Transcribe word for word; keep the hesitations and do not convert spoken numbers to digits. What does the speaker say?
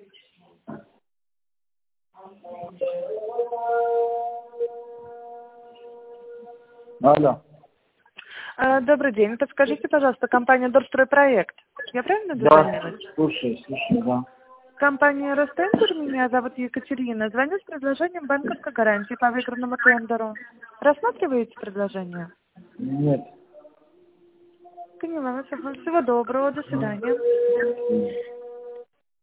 Алло. А, Добрый день. Подскажите, пожалуйста, компания Дорстройпроект. Я правильно Да, дозвонилась? слушай, слушай, да. Компания Ростендер, меня зовут Екатерина. Звоню с предложением банковской гарантии по выигранному тендеру. Рассматриваете предложение? Нет. Поняла вас. Ага. Всего доброго. До свидания.